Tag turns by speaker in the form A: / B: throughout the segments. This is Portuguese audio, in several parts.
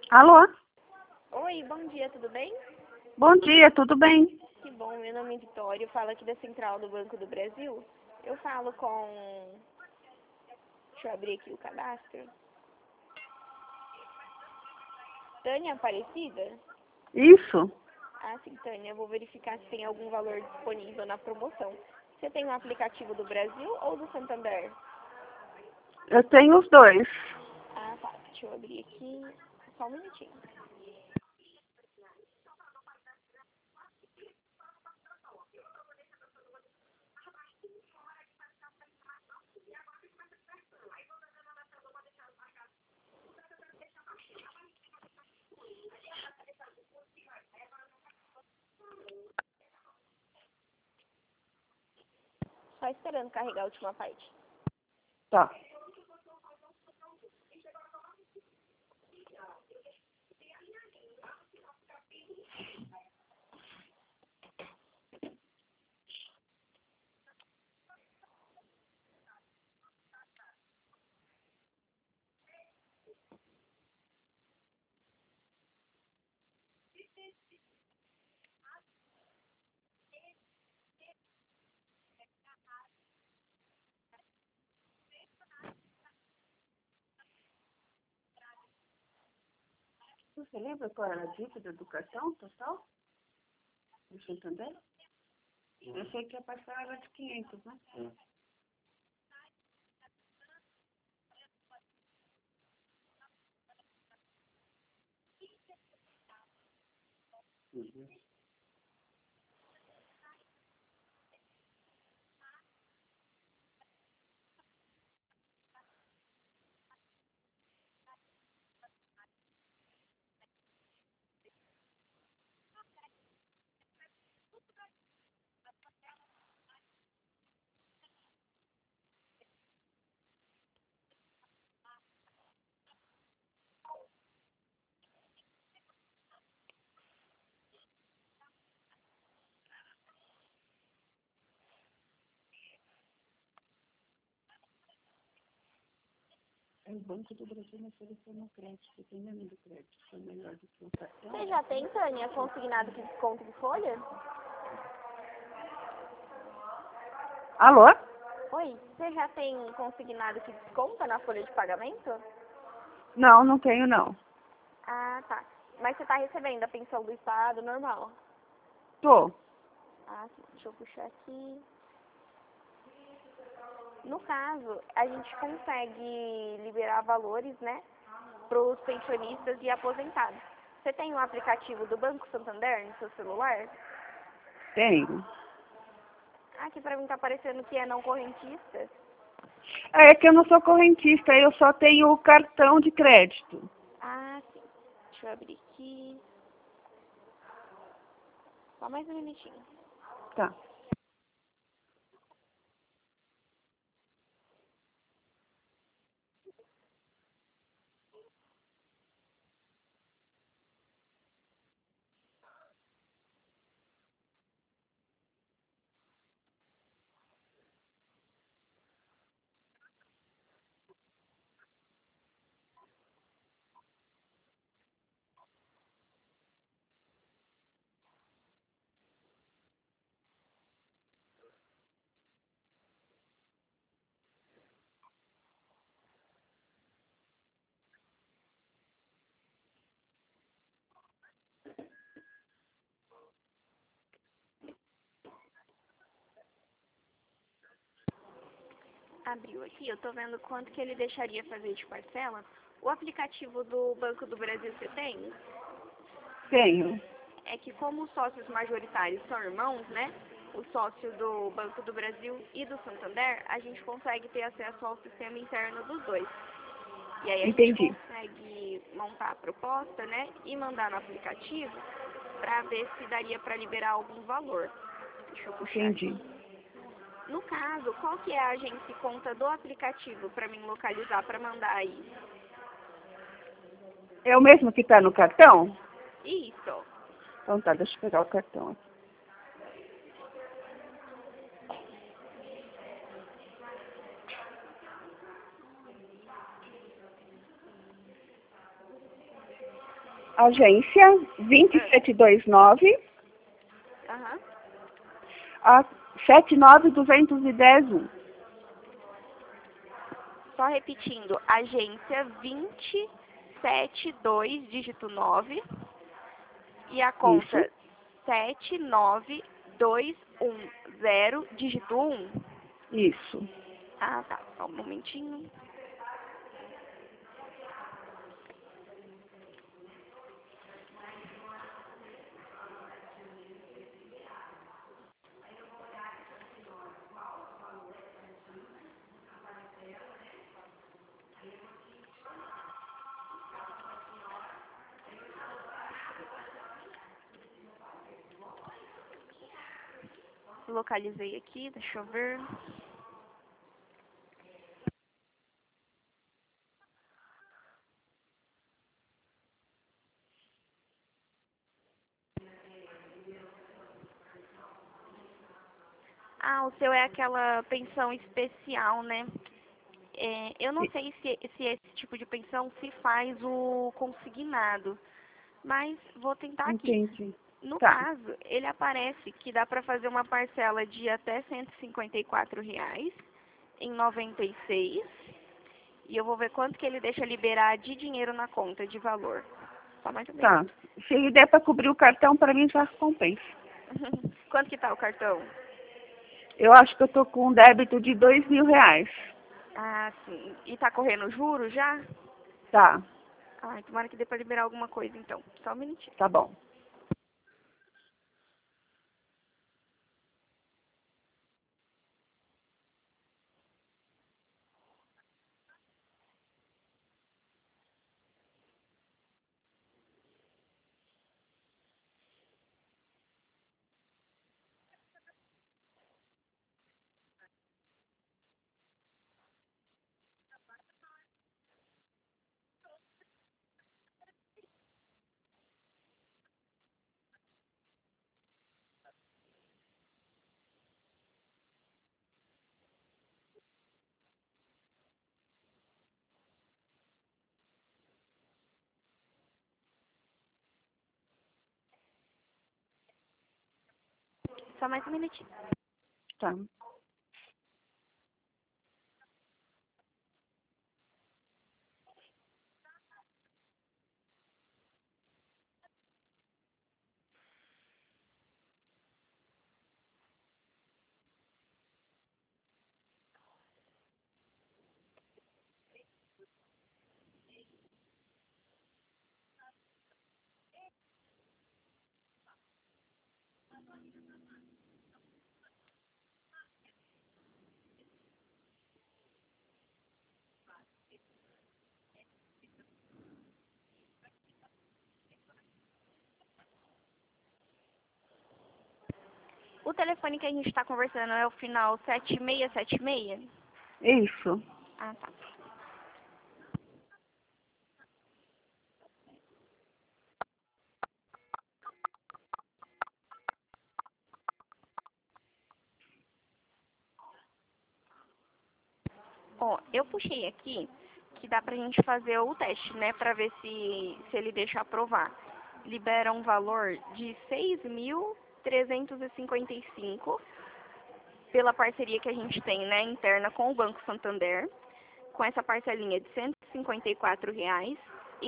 A: Alô?
B: Oi, bom dia, tudo bem?
A: Bom dia, tudo bem?
B: Que bom, meu nome é Vitória, eu falo aqui da Central do Banco do Brasil. Eu falo com... Deixa eu abrir aqui o cadastro. Tânia Aparecida?
A: Isso?
B: Ah, sim, Tânia, eu vou verificar se tem algum valor disponível na promoção. Você tem um aplicativo do Brasil ou do Santander?
A: Eu tenho os dois.
B: Ah, tá, deixa eu abrir aqui, só um minutinho. Só esperando carregar a última parte.
A: Tá. Você lembra qual era a dívida do cartão total? Do Santander? Eu achei que a parcela era de 500, né? O Banco do Brasil me ofereceu um crédito, dependendo do crédito, foi melhor do que o cartão.
B: Você já tem, Tânia, consignado que desconto de folha?
A: Alô?
B: Oi, você já tem consignado que desconta na folha de pagamento?
A: Não, não tenho não.
B: Ah, tá. Mas você está recebendo a pensão do Estado normal?
A: Tô.
B: Ah, sim. Deixa eu puxar aqui. No caso, a gente consegue liberar valores, né, para os pensionistas e aposentados. Você tem um aplicativo do Banco Santander no seu celular?
A: Tenho.
B: Aqui para mim tá aparecendo que é não correntista.
A: É que eu não sou correntista, eu só tenho o cartão de crédito.
B: Ah, sim. Deixa eu abrir aqui. Só mais um minutinho.
A: Tá.
B: Abriu aqui, eu tô vendo quanto que ele deixaria fazer de parcela. O aplicativo do Banco do Brasil você tem?
A: Tenho.
B: É que como os sócios majoritários são irmãos, né? O sócio do Banco do Brasil e do Santander, a gente consegue ter acesso ao sistema interno dos dois. E aí a gente
A: Entendi.
B: consegue montar a proposta, né? E mandar no aplicativo para ver se daria para liberar algum valor. Deixa eu puxar
A: Entendi.
B: aqui. No caso, qual que é a agência e conta do aplicativo para mim localizar, para mandar aí?
A: É o mesmo que está no cartão?
B: Isso.
A: Então tá, deixa eu pegar o cartão aqui. Agência 27229
B: Aham.
A: a 79210.
B: Só repetindo, agência 272, dígito 9, e a
A: Isso,
B: conta 79210, dígito 1.
A: isso.
B: Ah, tá. Só um momentinho. Localizei aqui, deixa eu ver. Ah, o seu é aquela pensão especial, né? Eu não sei se esse tipo de pensão se faz o consignado, mas vou tentar aqui.
A: Entendi.
B: No
A: Tá,
B: caso, ele aparece que dá para fazer uma parcela de até R$ 154 em 96, e eu vou ver quanto que ele deixa liberar de dinheiro na conta, de valor. Só mais ou menos.
A: tá. Se ele der para cobrir o cartão, para mim já compensa.
B: Quanto que tá o cartão?
A: Eu acho que eu tô com um débito de R$ 2.000.
B: Ah, sim. E tá correndo juros já?
A: Tá,
B: Ai, tomara que dê pra liberar alguma coisa então. Só um minutinho.
A: tá bom.
B: Só mais um minutinho.
A: Tá.
B: O telefone que a gente tá conversando é o final 7676?
A: Isso.
B: Ah, tá. Ó, eu puxei aqui que dá pra gente fazer o teste, né, pra ver se ele deixa aprovar. Libera um valor de 6.355 pela parceria que a gente tem, né, interna com o Banco Santander, com essa parcelinha de R$ 154,96.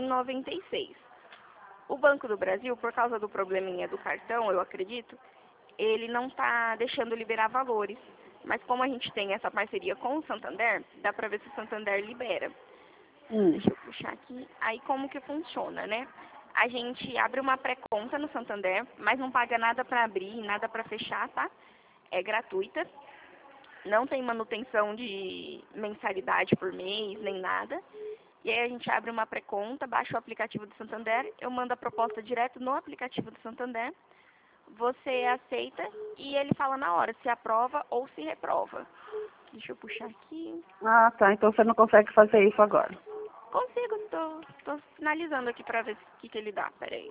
B: O Banco do Brasil, por causa do probleminha do cartão, eu acredito, ele não está deixando liberar valores. Mas como a gente tem essa parceria com o Santander, dá para ver se o Santander libera. Deixa eu puxar aqui. Aí como que funciona, né? A gente abre uma pré-conta no Santander, mas não paga nada para abrir, nada para fechar, tá? É gratuita. Não tem manutenção de mensalidade por mês, nem nada. E aí a gente abre uma pré-conta, baixa o aplicativo do Santander, eu mando a proposta direto no aplicativo do Santander, você aceita e ele fala na hora se aprova ou se reprova. Deixa eu puxar aqui.
A: Ah, tá. Então você não consegue fazer isso agora.
B: Consigo, tô finalizando aqui pra ver o que ele dá. Peraí.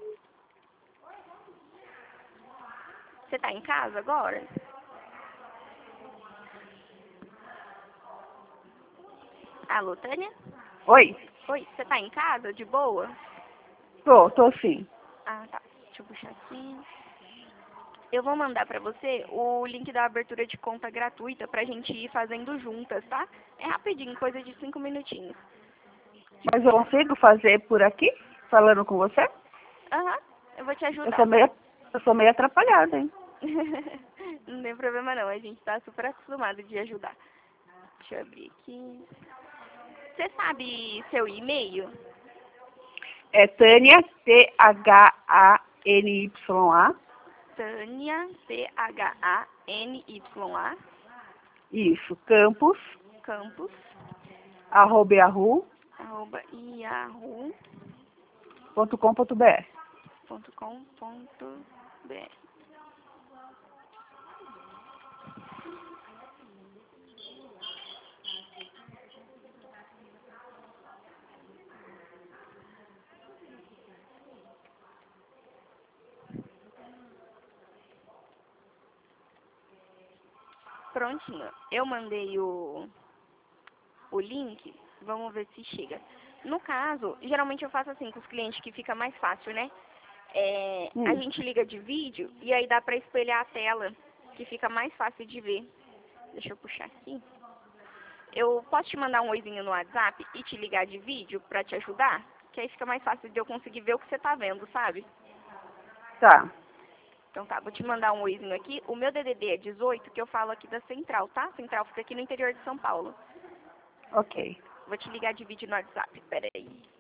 B: Você tá em casa agora? Alô, Tânia?
A: Oi?
B: Oi, você tá em casa, de boa?
A: Tô sim.
B: Ah, tá. Deixa eu puxar aqui. Eu vou mandar pra você o link da abertura de conta gratuita pra gente ir fazendo juntas, tá? É rapidinho, coisa de 5 minutinhos.
A: Mas eu consigo fazer por aqui, falando com você?
B: Aham, eu vou te
A: Eu
B: ajudar.
A: sou meio, eu sou meio atrapalhada, hein?
B: Não tem problema não, a gente tá super acostumado de ajudar. Deixa eu abrir aqui. Você sabe seu e-mail?
A: É Tânia, Thanya,
B: Tânia, Thanya,
A: isso, campus,
B: campus,
A: @yahoo.com.br.
B: yahoo.com.br. Prontinho. Eu mandei o link, vamos ver se chega. No caso, geralmente eu faço assim com os clientes que fica mais fácil, né? A gente liga de vídeo e aí dá pra espelhar a tela, que fica mais fácil de ver. Deixa eu puxar aqui. Eu posso te mandar um oizinho no WhatsApp e te ligar de vídeo pra te ajudar? Que aí fica mais fácil de eu conseguir ver o que você tá vendo, sabe?
A: Tá,
B: Então tá, vou te mandar um oizinho aqui. O meu DDD é 18, que eu falo aqui da Central, tá? Central fica aqui no interior de São Paulo.
A: ok.
B: Vou te ligar de vídeo no WhatsApp, peraí.